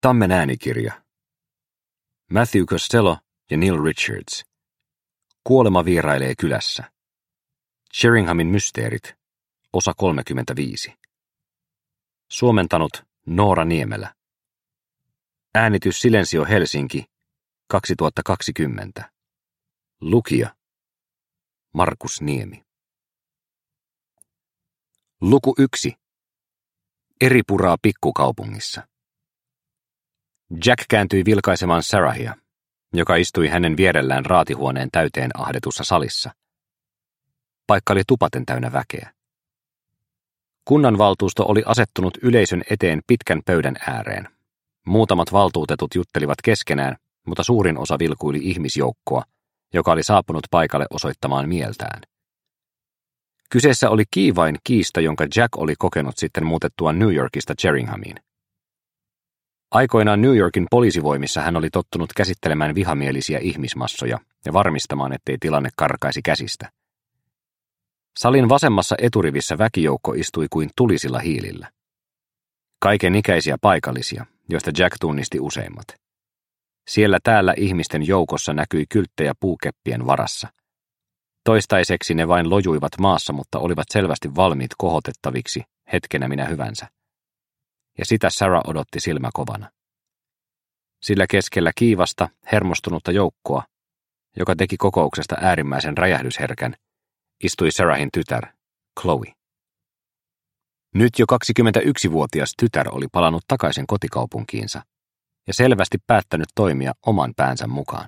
Tammen äänikirja. Matthew Costello ja Neil Richards. Kuolema vierailee kylässä. Sheringhamin mysteerit. Osa 35. Suomentanut Noora Niemelä. Äänitys Silensio Helsinki 2020. Lukija Markus Niemi. Luku 1. Eripuraa pikkukaupungissa. Jack kääntyi vilkaisemaan Sarahia, joka istui hänen vierellään raatihuoneen täyteen ahdetussa salissa. Paikka oli tupaten täynnä väkeä. Kunnanvaltuusto oli asettunut yleisön eteen pitkän pöydän ääreen. Muutamat valtuutetut juttelivat keskenään, mutta suurin osa vilkuili ihmisjoukkoa, joka oli saapunut paikalle osoittamaan mieltään. Kyseessä oli kiivain kiista, jonka Jack oli kokenut sitten muutettua New Yorkista Sheringhamiin. Aikoinaan New Yorkin poliisivoimissa hän oli tottunut käsittelemään vihamielisiä ihmismassoja ja varmistamaan, ettei tilanne karkaisi käsistä. Salin vasemmassa eturivissä väkijoukko istui kuin tulisilla hiilillä. Kaiken ikäisiä paikallisia, joista Jack tunnisti useimmat. Siellä täällä ihmisten joukossa näkyi kylttejä puukeppien varassa. Toistaiseksi ne vain lojuivat maassa, mutta olivat selvästi valmiit kohotettaviksi hetkenä minä hyvänsä. Ja sitä Sarah odotti silmäkovana. Sillä keskellä kiivasta, hermostunutta joukkoa, joka teki kokouksesta äärimmäisen räjähdysherkän, istui Sarahin tytär, Chloe. Nyt jo 21-vuotias tytär oli palannut takaisin kotikaupunkiinsa ja selvästi päättänyt toimia oman päänsä mukaan.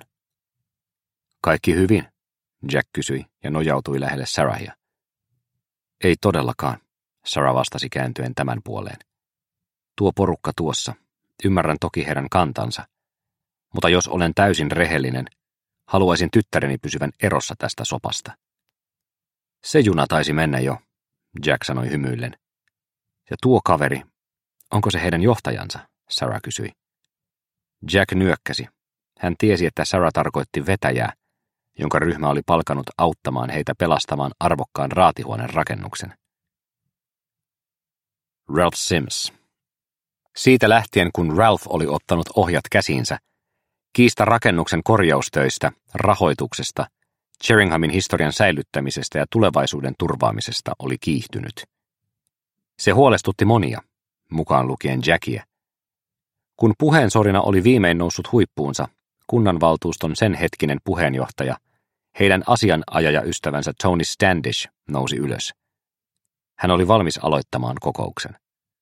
Kaikki hyvin, Jack kysyi ja nojautui lähelle Sarahia. Ei todellakaan, Sarah vastasi kääntyen tämän puoleen. Tuo porukka tuossa, ymmärrän toki heidän kantansa, mutta jos olen täysin rehellinen, haluaisin tyttäreni pysyvän erossa tästä sopasta. Se juna taisi mennä jo, Jack sanoi hymyillen. Ja tuo kaveri, onko se heidän johtajansa, Sarah kysyi. Jack nyökkäsi. Hän tiesi, että Sarah tarkoitti vetäjää, jonka ryhmä oli palkanut auttamaan heitä pelastamaan arvokkaan raatihuoneen rakennuksen. Ralph Sims. Siitä lähtien, kun Ralph oli ottanut ohjat käsiinsä, kiista rakennuksen korjaustöistä, rahoituksesta, Sheringhamin historian säilyttämisestä ja tulevaisuuden turvaamisesta oli kiihtynyt. Se huolestutti monia, mukaan lukien Jackia. Kun puheensorina oli viimein noussut huippuunsa, kunnanvaltuuston sen hetkinen puheenjohtaja, heidän asianajajaystävänsä Tony Standish nousi ylös. Hän oli valmis aloittamaan kokouksen.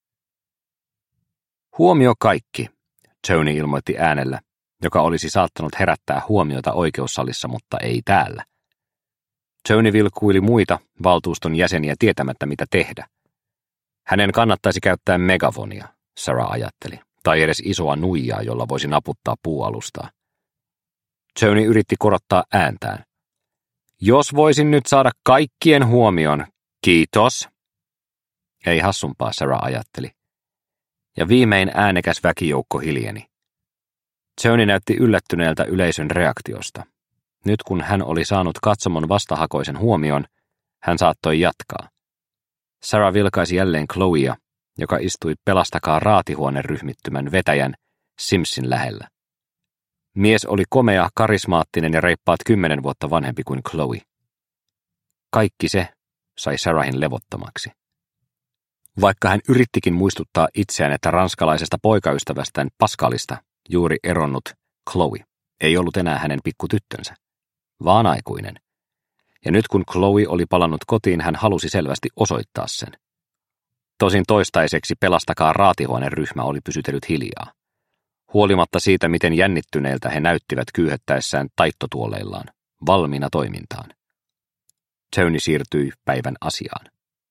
Huomio kaikki, Tony ilmoitti äänellä, joka olisi saattanut herättää huomiota oikeussalissa, mutta ei täällä. Tony vilkuili muita valtuuston jäseniä tietämättä mitä tehdä. Hänen kannattaisi käyttää megafonia, Sarah ajatteli, tai edes isoa nuijaa, jolla voisi naputtaa puualustaa. Tony yritti korottaa ääntään. Jos voisin nyt saada kaikkien huomion, kiitos. Ei hassumpaa, Sarah ajatteli. Ja viimein äänekäs väkijoukko hiljeni. Tony näytti yllättyneeltä yleisön reaktiosta. Nyt kun hän oli saanut katsomon vastahakoisen huomion, hän saattoi jatkaa. Sarah vilkaisi jälleen Chloea, joka istui pelastakaa raatihuoneen ryhmittymän vetäjän Simsin lähellä. Mies oli komea, karismaattinen ja reippaat 10 vuotta vanhempi kuin Chloe. Kaikki se sai Sarahin levottomaksi. Vaikka hän yrittikin muistuttaa itseään, että ranskalaisesta poikaystävästään Pascalista juuri eronnut Chloe ei ollut enää hänen pikkutyttönsä, vaan aikuinen. Ja nyt kun Chloe oli palannut kotiin, hän halusi selvästi osoittaa sen. Tosin toistaiseksi pelastakaa raatihuoneen ryhmä oli pysytellyt hiljaa. Huolimatta siitä, miten jännittyneiltä he näyttivät kyyhettäessään taittotuoleillaan, valmiina toimintaan. Tony siirtyi päivän asiaan.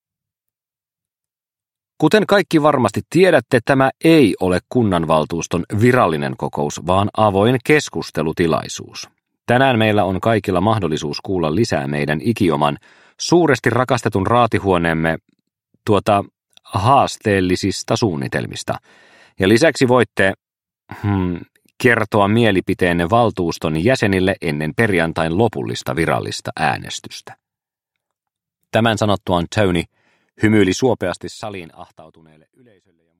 Kuten kaikki varmasti tiedätte, tämä ei ole kunnanvaltuuston virallinen kokous, vaan avoin keskustelutilaisuus. Tänään meillä on kaikilla mahdollisuus kuulla lisää meidän ikioman, suuresti rakastetun raatihuoneemme haasteellisista suunnitelmista. Ja lisäksi voitte kertoa mielipiteenne valtuuston jäsenille ennen perjantain lopullista virallista äänestystä. Tämän sanottuaan Tony hymyili suopeasti saliin ahtautuneelle yleisölle.